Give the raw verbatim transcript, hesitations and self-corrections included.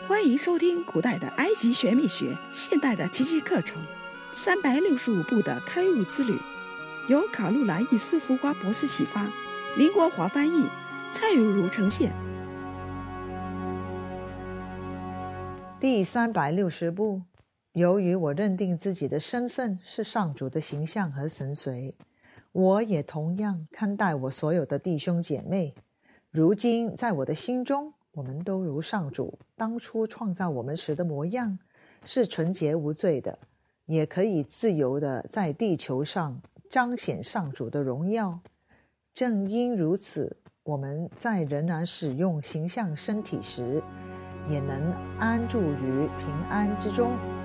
欢迎收听古代的埃及玄秘学，现代的奇迹课程，三百六十五步的开悟之旅，由卡路兰伊斯福华博士启发，林国华翻译，蔡如如呈现。 第三百六十步，由于我认定自己的身份是上主的形象和神随，我也同样看待我所有的弟兄姐妹。如今在我的心中，我们都如上主当初创造我们时的模样，是纯洁无罪的，也可以自由地在地球上彰显上主的荣耀。正因如此，我们在仍然使用形象身体时，也能安住于平安之中。